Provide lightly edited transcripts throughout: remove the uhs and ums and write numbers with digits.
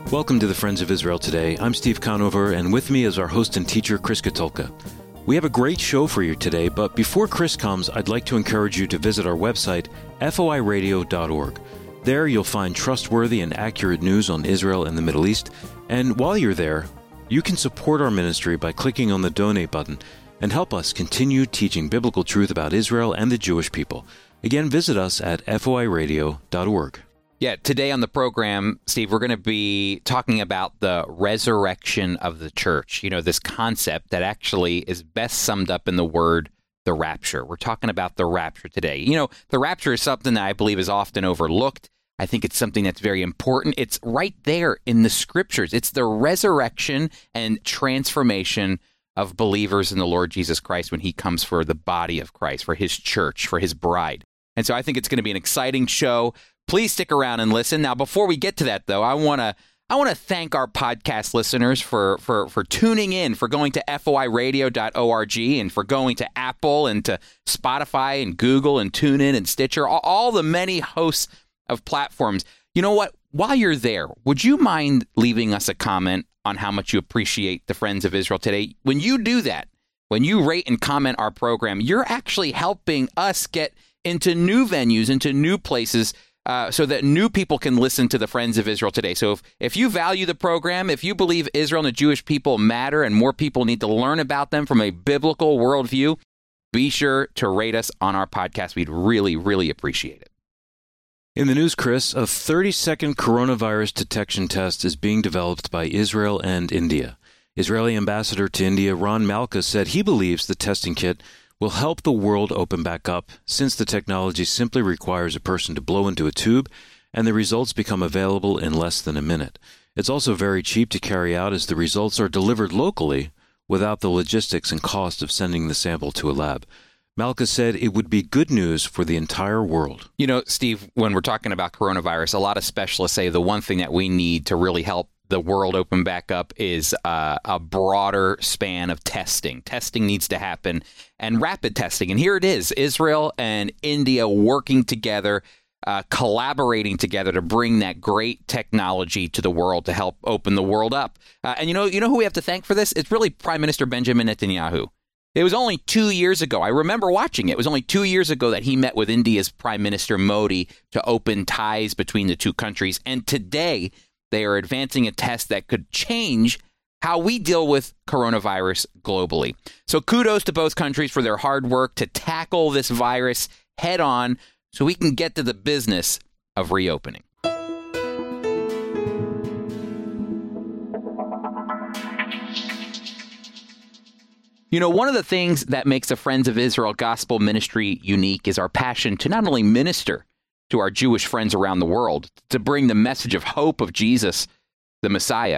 Welcome to the Friends of Israel Today. I'm Steve Conover, and with me is our host and teacher, Chris Katulka. We have a great show for you today, but before Chris comes, I'd like to encourage you to visit our website, foiradio.org. There you'll find trustworthy and accurate news on Israel and the Middle East, and while you're there, you can support our ministry by clicking on the donate button and help us continue teaching biblical truth about Israel and the Jewish people. Again, visit us at foiradio.org. Yeah, today on the program, Steve, we're going to be talking about the resurrection of the church. You know, this concept that actually is best summed up in the word, the rapture. We're talking about the rapture today. You know, the rapture is something that I believe is often overlooked. I think it's something that's very important. It's right there in the scriptures. It's the resurrection and transformation of believers in the Lord Jesus Christ when he comes for the body of Christ, for his church, for his bride. And so I think it's going to be an exciting show. Please stick around and listen. Now, before we get to that, though, I want to thank our podcast listeners for tuning in, for going to foiradio.org, and for going to Apple and to Spotify and Google and TuneIn and Stitcher, all the many hosts of platforms. You know what? While you're there, would you mind leaving us a comment on how much you appreciate the Friends of Israel Today? When you do that, when you rate and comment our program, you're actually helping us get into new venues, into new places, so that new people can listen to the Friends of Israel Today. So if you value the program, if you believe Israel and the Jewish people matter and more people need to learn about them from a biblical worldview, be sure to rate us on our podcast. We'd really, really appreciate it. In the news, Chris, a 30-second coronavirus detection test is being developed by Israel and India. Israeli ambassador to India, Ron Malka, said he believes the testing kit will help the world open back up, since the technology simply requires a person to blow into a tube and the results become available in less than a minute. It's also very cheap to carry out, as the results are delivered locally without the logistics and cost of sending the sample to a lab. Malka said it would be good news for the entire world. You know, Steve, when we're talking about coronavirus, a lot of specialists say the one thing that we need to really help the world open back up is a broader span of testing. Testing needs to happen, and rapid testing. And here it is, Israel and India working together, collaborating together to bring that great technology to the world to help open the world up. And you know who we have to thank for this? It's really Prime Minister Benjamin Netanyahu. It was only 2 years ago. I remember watching it. It was only 2 years ago that he met with India's Prime Minister Modi to open ties between the two countries. And today, they are advancing a test that could change how we deal with coronavirus globally. So kudos to both countries for their hard work to tackle this virus head on so we can get to the business of reopening. You know, one of the things that makes the Friends of Israel Gospel Ministry unique is our passion to not only minister to our Jewish friends around the world, to bring the message of hope of Jesus, the Messiah.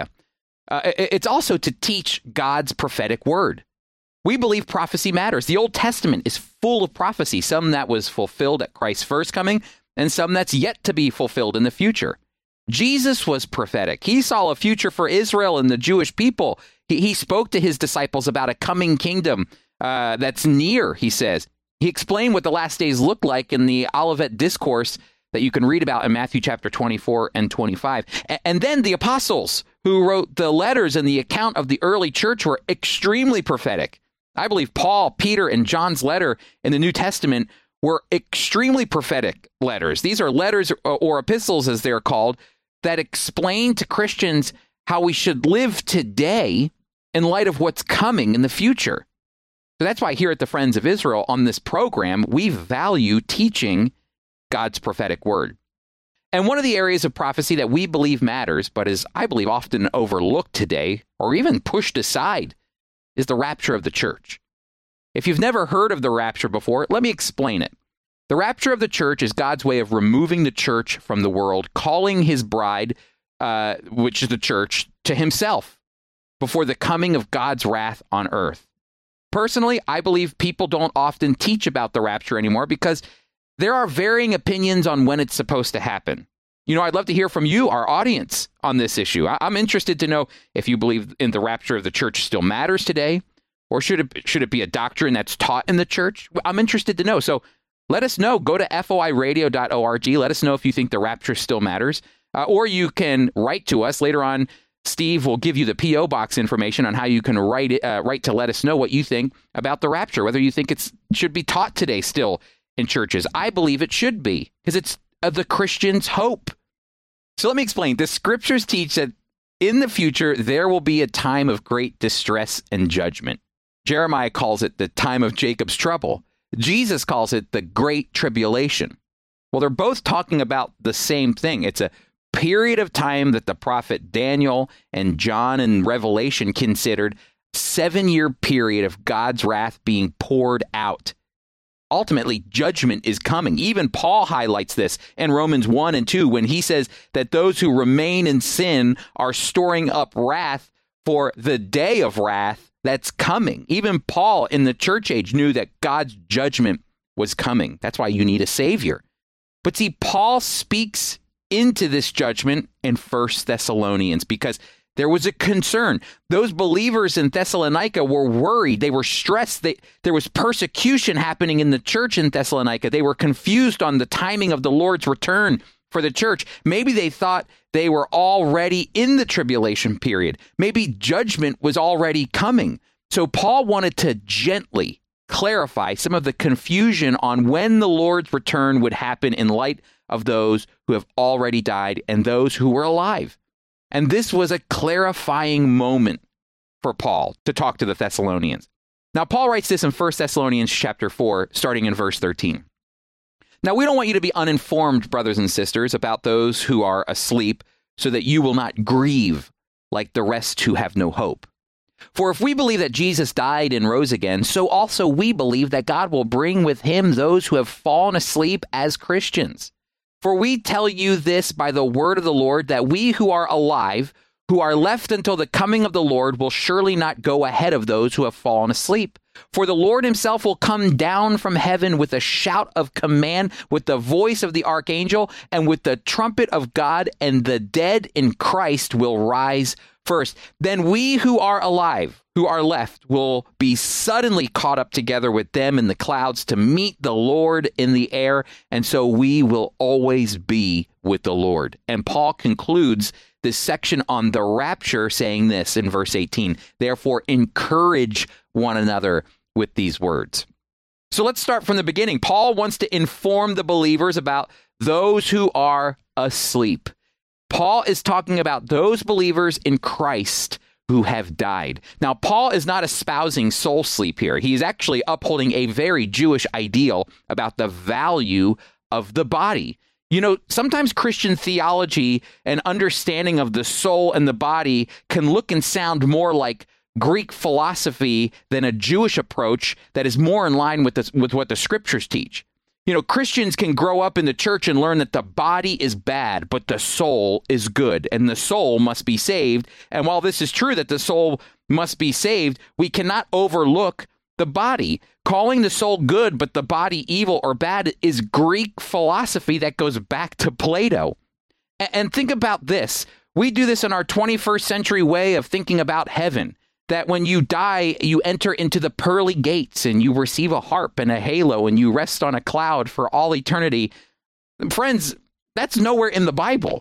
It's also to teach God's prophetic word. We believe prophecy matters. The Old Testament is full of prophecy, some that was fulfilled at Christ's first coming, and some that's yet to be fulfilled in the future. Jesus was prophetic. He saw a future for Israel and the Jewish people. He spoke to his disciples about a coming kingdom that's near, he says. He explained what the last days look like in the Olivet Discourse that you can read about in Matthew chapter 24 and 25. And then the apostles who wrote the letters and the account of the early church were extremely prophetic. I believe Paul, Peter, and John's letter in the New Testament were extremely prophetic letters. These are letters or epistles, as they're called, that explain to Christians how we should live today in light of what's coming in the future. So that's why here at the Friends of Israel on this program, we value teaching God's prophetic word. And one of the areas of prophecy that we believe matters, but is, I believe, often overlooked today or even pushed aside, is the rapture of the church. If you've never heard of the rapture before, let me explain it. The rapture of the church is God's way of removing the church from the world, calling his bride, which is the church, to himself before the coming of God's wrath on earth. Personally, I believe people don't often teach about the rapture anymore because there are varying opinions on when it's supposed to happen. You know, I'd love to hear from you, our audience, on this issue. I'm interested to know if you believe in the rapture of the church still matters today, or should it be a doctrine that's taught in the church? I'm interested to know. So let us know. Go to foiradio.org. Let us know if you think the rapture still matters. Or you can write to us. Later on, Steve will give you the P.O. box information on how you can write to let us know what you think about the rapture, whether you think it should be taught today still in churches. I believe it should be, because it's the Christian's hope. So let me explain. The scriptures teach that in the future, there will be a time of great distress and judgment. Jeremiah calls it the time of Jacob's trouble. Jesus calls it the great tribulation. Well, they're both talking about the same thing. It's a period of time that the prophet Daniel and John in Revelation considered 7-year period of God's wrath being poured out. Ultimately, judgment is coming. Even Paul highlights this in Romans 1 and 2 when he says that those who remain in sin are storing up wrath for the day of wrath that's coming. Even Paul in the church age knew that God's judgment was coming. That's why you need a savior. But see, Paul speaks into this judgment in 1 Thessalonians because there was a concern. Those believers in Thessalonica were worried. They were stressed. There was persecution happening in the church in Thessalonica. They were confused on the timing of the Lord's return for the church. Maybe they thought they were already in the tribulation period. Maybe judgment was already coming. So Paul wanted to gently clarify some of the confusion on when the Lord's return would happen in light of those who have already died and those who were alive. And this was a clarifying moment for Paul to talk to the Thessalonians. Now, Paul writes this in 1 Thessalonians chapter 4, starting in verse 13. Now, we don't want you to be uninformed, brothers and sisters, about those who are asleep, so that you will not grieve like the rest who have no hope. For if we believe that Jesus died and rose again, so also we believe that God will bring with him those who have fallen asleep as Christians. For we tell you this by the word of the Lord, that we who are alive, who are left until the coming of the Lord, will surely not go ahead of those who have fallen asleep. For the Lord himself will come down from heaven with a shout of command, with the voice of the archangel, and with the trumpet of God, and the dead in Christ will rise first. Then we who are alive, who are left, will be suddenly caught up together with them in the clouds to meet the Lord in the air, and so we will always be with the Lord. And Paul concludes this section on the rapture saying this in verse 18, therefore encourage one another with these words. So let's start from the beginning. Paul wants to inform the believers about those who are asleep. Paul is talking about those believers in Christ who have died. Now, Paul is not espousing soul sleep here. He's actually upholding a very Jewish ideal about the value of the body. You know, sometimes Christian theology and understanding of the soul and the body can look and sound more like Greek philosophy than a Jewish approach that is more in line with what the scriptures teach. You know, Christians can grow up in the church and learn that the body is bad, but the soul is good, and the soul must be saved. And while this is true that the soul must be saved, we cannot overlook the body. Calling the soul good, but the body evil or bad is Greek philosophy that goes back to Plato. And think about this. We do this in our 21st century way of thinking about heaven. That when you die, you enter into the pearly gates and you receive a harp and a halo and you rest on a cloud for all eternity. Friends, that's nowhere in the Bible.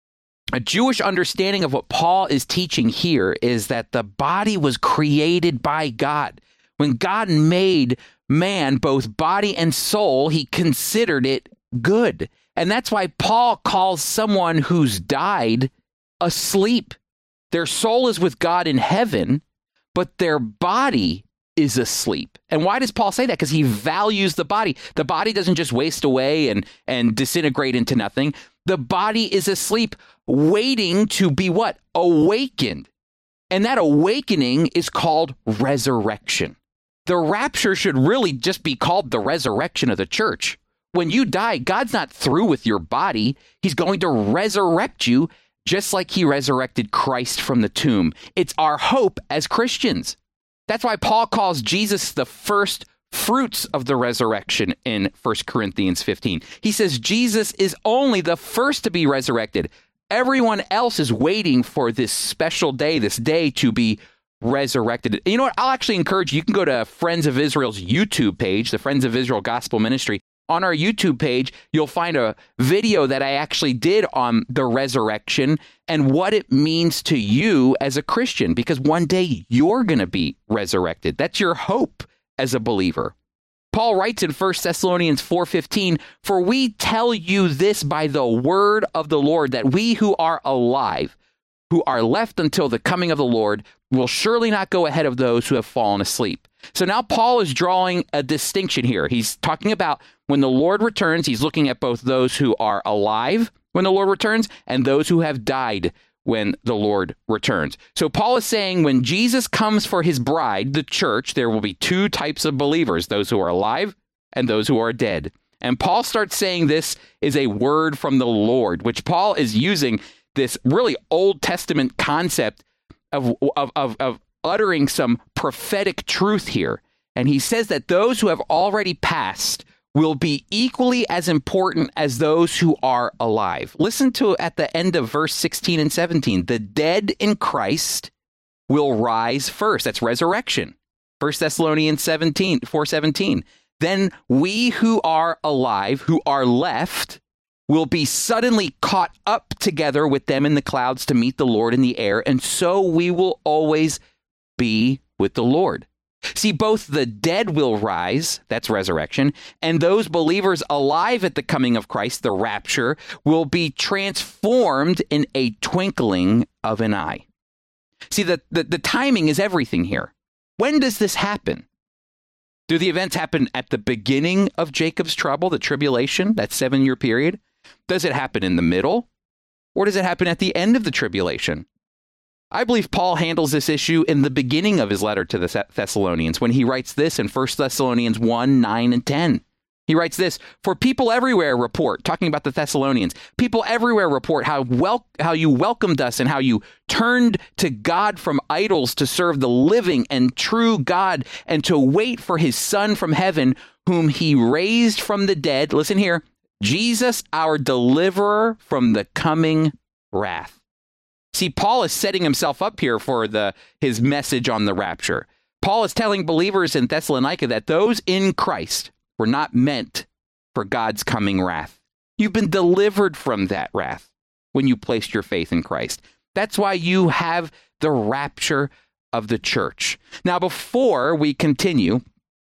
A Jewish understanding of what Paul is teaching here is that the body was created by God. When God made man, both body and soul, he considered it good. And that's why Paul calls someone who's died asleep. Their soul is with God in heaven, but their body is asleep. And why does Paul say that? Because he values the body. The body doesn't just waste away and disintegrate into nothing. The body is asleep, waiting to be what? Awakened. And that awakening is called resurrection. The rapture should really just be called the resurrection of the church. When you die, God's not through with your body. He's going to resurrect you just like he resurrected Christ from the tomb. It's our hope as Christians. That's why Paul calls Jesus the first fruits of the resurrection in 1 Corinthians 15. He says Jesus is only the first to be resurrected. Everyone else is waiting for this special day, this day to be resurrected. You know what? I'll actually encourage you. You can go to Friends of Israel's YouTube page, the Friends of Israel Gospel Ministry. on our YouTube page, you'll find a video that I actually did on the resurrection and what it means to you as a Christian, because one day you're going to be resurrected. That's your hope as a believer. Paul writes in 1 Thessalonians 4:15, "For we tell you this by the word of the Lord, that we who are alive, who are left until the coming of the Lord, will surely not go ahead of those who have fallen asleep." So now Paul is drawing a distinction here. He's talking about when the Lord returns, he's looking at both those who are alive when the Lord returns and those who have died when the Lord returns. So Paul is saying when Jesus comes for his bride, the church, there will be two types of believers, those who are alive and those who are dead. And Paul starts saying this is a word from the Lord, which Paul is using this really Old Testament concept of uttering some prophetic truth here. And he says that those who have already passed will be equally as important as those who are alive. Listen to at the end of verse 16 and 17. The dead in Christ will rise first. That's resurrection. 1 Thessalonians 4:17. Then we who are alive, who are left, will be suddenly caught up together with them in the clouds to meet the Lord in the air, and so we will always be with the Lord. See, both the dead will rise, that's resurrection, and those believers alive at the coming of Christ, the rapture, will be transformed in a twinkling of an eye. See, the timing is everything here. When does this happen? Do the events happen at the beginning of Jacob's trouble, the tribulation, that 7-year period? Does it happen in the middle? Or does it happen at the end of the tribulation? I believe Paul handles this issue in the beginning of his letter to the Thessalonians when he writes this in 1 Thessalonians 1, 9, and 10. He writes this, "For people everywhere report," talking about the Thessalonians, "people everywhere report how you welcomed us and how you turned to God from idols to serve the living and true God and to wait for his Son from heaven, whom he raised from the dead." Listen here, "Jesus, our deliverer from the coming wrath." See, Paul is setting himself up here for his message on the rapture. Paul is telling believers in Thessalonica that those in Christ were not meant for God's coming wrath. You've been delivered from that wrath when you placed your faith in Christ. That's why you have the rapture of the church. Now, before we continue,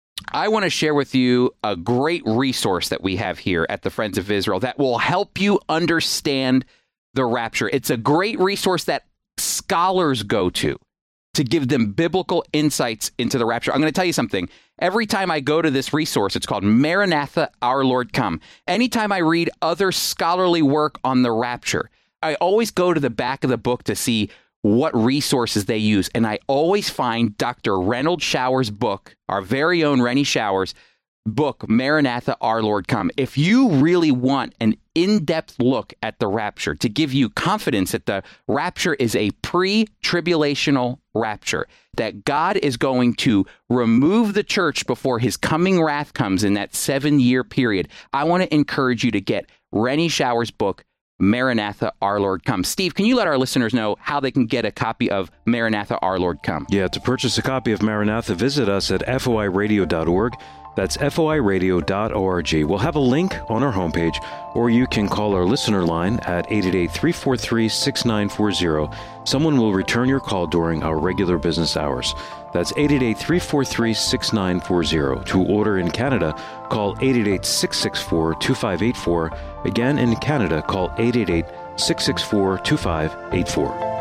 I want to share with you a great resource that we have here at the Friends of Israel that will help you understand the rapture. It's a great resource that scholars go to give them biblical insights into the rapture. I'm going to tell you something. Every time I go to this resource, it's called Maranatha, Our Lord Come. Anytime I read other scholarly work on the rapture, I always go to the back of the book to see what resources they use. And I always find Dr. Reynold Showers' book, our very own Rennie Showers' book, Maranatha, Our Lord Come. If you really want an in-depth look at the rapture to give you confidence that the rapture is a pre-tribulational rapture, that God is going to remove the church before his coming wrath comes in that 7-year period, I want to encourage you to get Rennie Showers' book, Maranatha, Our Lord Come. Steve, can you let our listeners know how they can get a copy of Maranatha, Our Lord Come? Yeah, to purchase a copy of Maranatha, visit us at foiradio.org. That's foiradio.org. We'll have a link on our homepage, or you can call our listener line at 888-343-6940. Someone will return your call during our regular business hours. That's 888-343-6940. To order in Canada, call 888-664-2584. Again, in Canada, call 888-664-2584.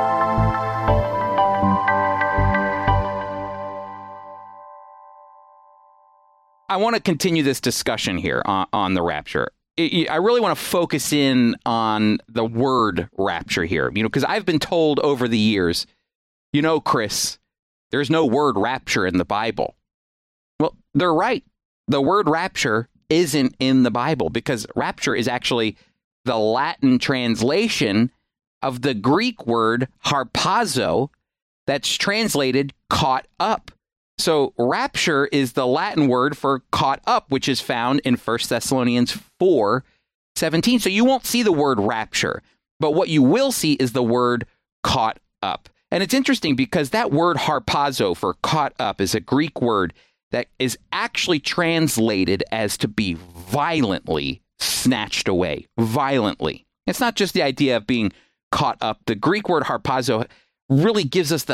I want to continue this discussion here on the rapture. I really want to focus in on the word rapture here, because I've been told over the years, Chris, there's no word rapture in the Bible. Well, they're right. The word rapture isn't in the Bible because rapture is actually the Latin translation of the Greek word harpazo that's translated caught up. So rapture is the Latin word for caught up, which is found in 1 Thessalonians 4:17. So you won't see the word rapture, but what you will see is the word caught up. And it's interesting because that word harpazo for caught up is a Greek word that is actually translated as to be violently snatched away. Violently. It's not just the idea of being caught up. The Greek word harpazo really gives us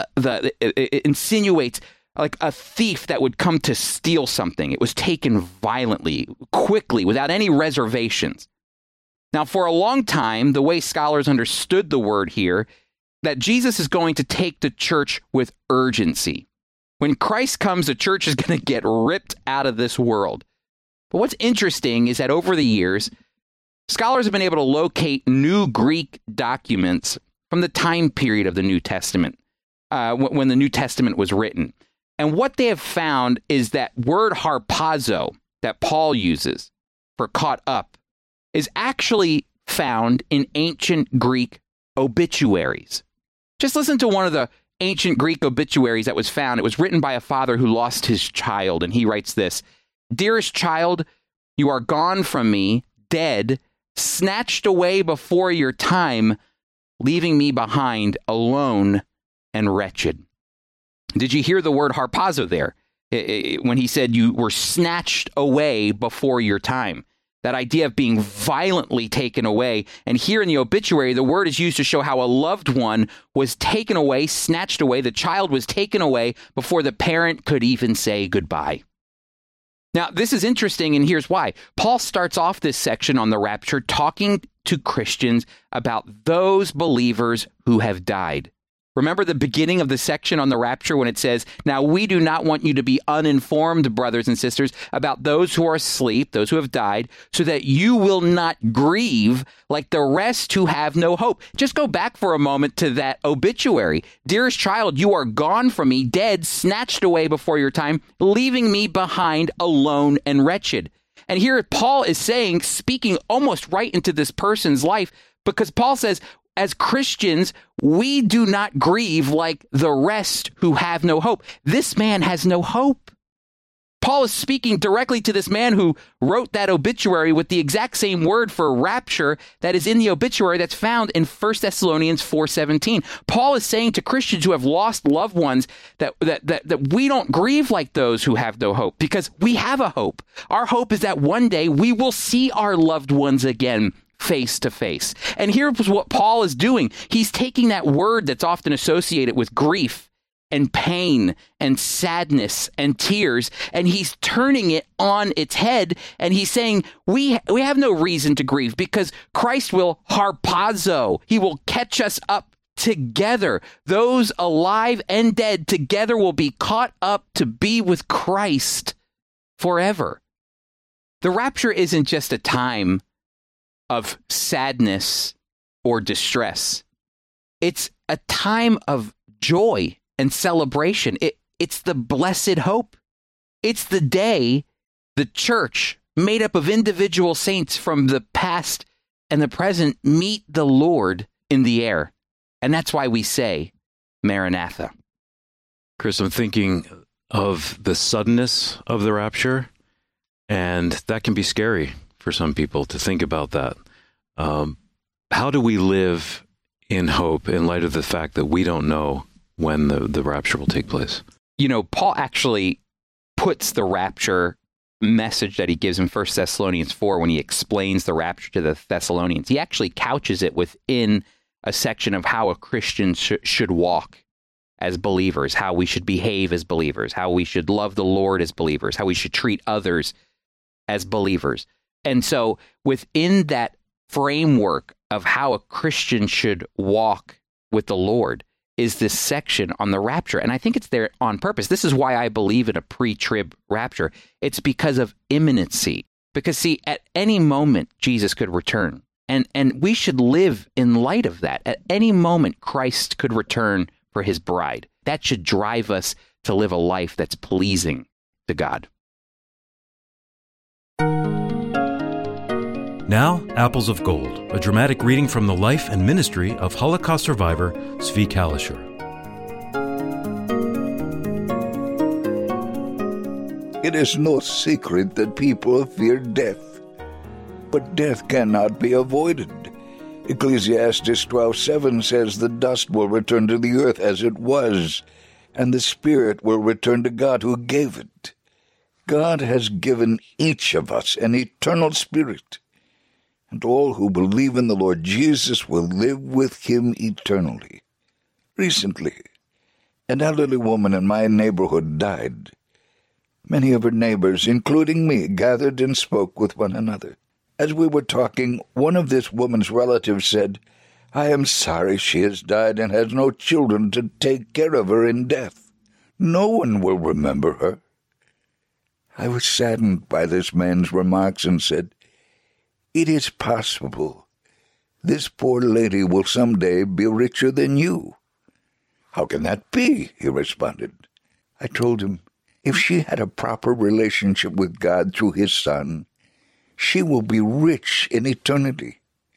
it insinuates like a thief that would come to steal something. It was taken violently, quickly, without any reservations. Now, for a long time, the way scholars understood the word here, that Jesus is going to take the church with urgency. When Christ comes, the church is going to get ripped out of this world. But what's interesting is that over the years, scholars have been able to locate new Greek documents from the time period of the New Testament, when the New Testament was written. And what they have found is that word harpazo that Paul uses for caught up is actually found in ancient Greek obituaries. Just listen to one of the ancient Greek obituaries that was found. It was written by a father who lost his child, and he writes this: "Dearest child, you are gone from me, dead, snatched away before your time, leaving me behind alone and wretched." Did you hear the word harpazo there? When he said you were snatched away before your time. That idea of being violently taken away. And here in the obituary, the word is used to show how a loved one was taken away, snatched away. The child was taken away before the parent could even say goodbye. Now, this is interesting, and here's why. Paul starts off this section on the rapture talking to Christians about those believers who have died. Remember the beginning of the section on the rapture when it says, "Now we do not want you to be uninformed, brothers and sisters, about those who are asleep, those who have died, so that you will not grieve like the rest who have no hope." Just go back for a moment to that obituary. "Dearest child, you are gone from me, dead, snatched away before your time, leaving me behind alone and wretched." And here Paul is saying, speaking almost right into this person's life, because Paul says, as Christians, we do not grieve like the rest who have no hope. This man has no hope. Paul is speaking directly to this man who wrote that obituary with the exact same word for rapture that is in the obituary that's found in 1 Thessalonians 4:17. Paul is saying to Christians who have lost loved ones that we don't grieve like those who have no hope, because we have a hope. Our hope is that one day we will see our loved ones again, face to face. And here's what Paul is doing. He's taking that word that's often associated with grief and pain and sadness and tears, and he's turning it on its head, and he's saying, we have no reason to grieve because Christ will harpazo. He will catch us up together. Those alive and dead together will be caught up to be with Christ forever. The rapture isn't just a time of sadness or distress. It's a time of joy and celebration. It's the blessed hope. It's the day the church, made up of individual saints from the past and the present, meet the Lord in the air. And that's why we say, Maranatha. Chris, I'm thinking of the suddenness of the rapture, and that can be scary for some people to think about that. How do we live in hope in light of the fact that we don't know when the rapture will take place? You know, Paul actually puts the rapture message that he gives in 1 Thessalonians 4 when he explains the rapture to the Thessalonians. He actually couches it within a section of how a Christian should walk as believers, how we should behave as believers, how we should love the Lord as believers, how we should treat others as believers. And so within that framework of how a Christian should walk with the Lord is this section on the rapture. And I think it's there on purpose. This is why I believe in a pre-trib rapture. It's because of imminency. Because, see, at any moment, Jesus could return. And we should live in light of that. At any moment, Christ could return for his bride. That should drive us to live a life that's pleasing to God. Now, Apples of Gold, a dramatic reading from the life and ministry of Holocaust survivor Zvi Kalisher. It is no secret that people fear death, but death cannot be avoided. Ecclesiastes 12:7 says the dust will return to the earth as it was, and the spirit will return to God who gave it. God has given each of us an eternal spirit, and all who believe in the Lord Jesus will live with him eternally. Recently, an elderly woman in my neighborhood died. Many of her neighbors, including me, gathered and spoke with one another. As we were talking, one of this woman's relatives said, "I am sorry she has died and has no children to take care of her in death. No one will remember her." I was saddened by this man's remarks and said, "It is possible this poor lady will someday be richer than you." "How can that be?" he responded. I told him, if she had a proper relationship with God through his Son, she will be rich in eternity.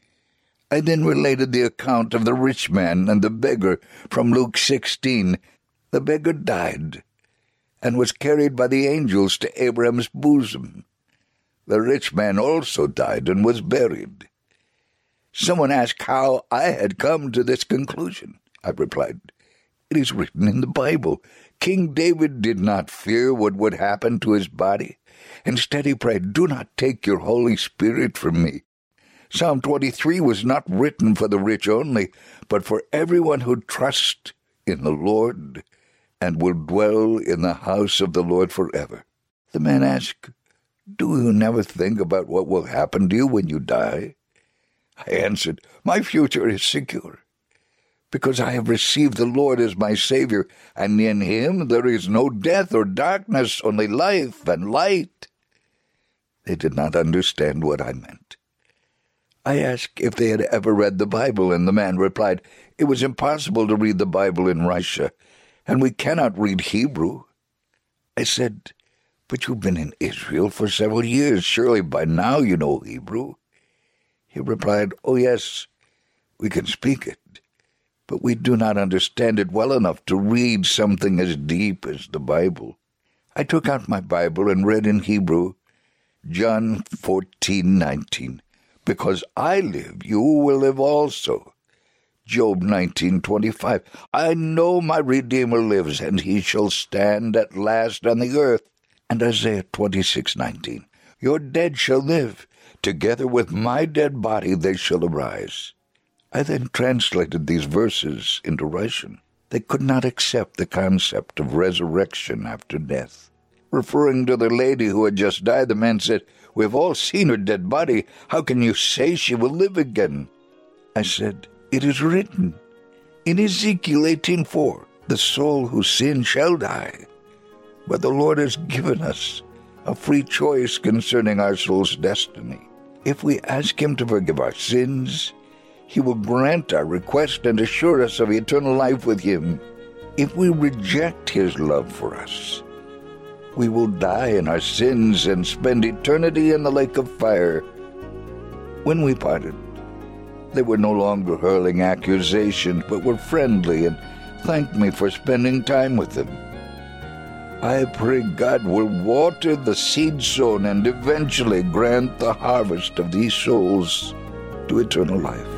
I then related the account of the rich man and the beggar from Luke 16. The beggar died and was carried by the angels to Abraham's bosom. The rich man also died and was buried. Someone asked how I had come to this conclusion. I replied, "It is written in the Bible. King David did not fear what would happen to his body. Instead he prayed, 'Do not take your Holy Spirit from me.' Psalm 23 was not written for the rich only, but for everyone who trusts in the Lord and will dwell in the house of the Lord forever." The man asked, "Do you never think about what will happen to you when you die?" I answered, "My future is secure, because I have received the Lord as my Savior, and in him there is no death or darkness, only life and light." They did not understand what I meant. I asked if they had ever read the Bible, and the man replied, "It was impossible to read the Bible in Russia, and we cannot read Hebrew." I said, "But you've been in Israel for several years. Surely by now you know Hebrew." He replied, "Oh yes, we can speak it, but we do not understand it well enough to read something as deep as the Bible." I took out my Bible and read in Hebrew, John 14:19. "Because I live, you will live also." Job 19:25. "I know my Redeemer lives, and he shall stand at last on the earth." And Isaiah 26:19. "Your dead shall live. Together with my dead body they shall arise." I then translated these verses into Russian. They could not accept the concept of resurrection after death. Referring to the lady who had just died, the man said, "We've all seen her dead body. How can you say she will live again?" I said, "It is written in Ezekiel 18:4, the soul who sins shall die. But the Lord has given us a free choice concerning our soul's destiny. If we ask him to forgive our sins, he will grant our request and assure us of eternal life with him. If we reject his love for us, we will die in our sins and spend eternity in the lake of fire." When we parted, they were no longer hurling accusations, but were friendly and thanked me for spending time with them. I pray God will water the seed sown and eventually grant the harvest of these souls to eternal life.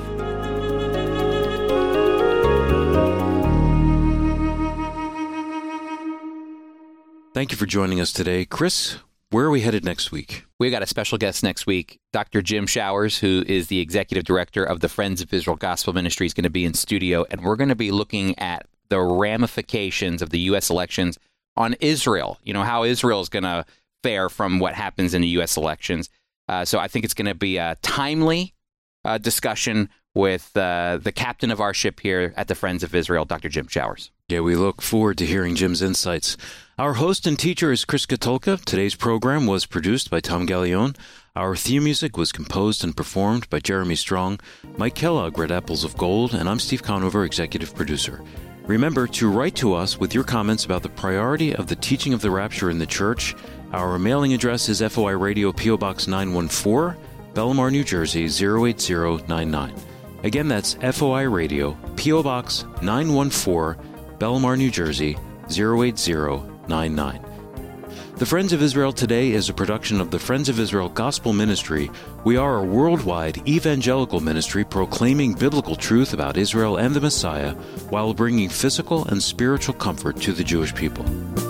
Thank you for joining us today. Chris, where are we headed next week? We've got a special guest next week. Dr. Jim Showers, who is the executive director of the Friends of Israel Gospel Ministry, is going to be in studio, and we're going to be looking at the ramifications of the U.S. elections on Israel, how Israel is going to fare from what happens in the U.S. elections. So I think it's going to be a timely discussion with the captain of our ship here at the Friends of Israel, Dr. Jim Showers. Yeah, we look forward to hearing Jim's insights. Our host and teacher is Chris Katulka. Today's program was produced by Tom Gallione. Our theme music was composed and performed by Jeremy Strong. Mike Kellogg read Apples of Gold, and I'm Steve Conover, executive producer. Remember to write to us with your comments about the priority of the teaching of the rapture in the church. Our mailing address is FOI Radio, P.O. Box 914, Belmar, New Jersey, 08099. Again, that's FOI Radio, P.O. Box 914, Belmar, New Jersey, 08099. The Friends of Israel Today is a production of the Friends of Israel Gospel Ministry. We are a worldwide evangelical ministry proclaiming biblical truth about Israel and the Messiah while bringing physical and spiritual comfort to the Jewish people.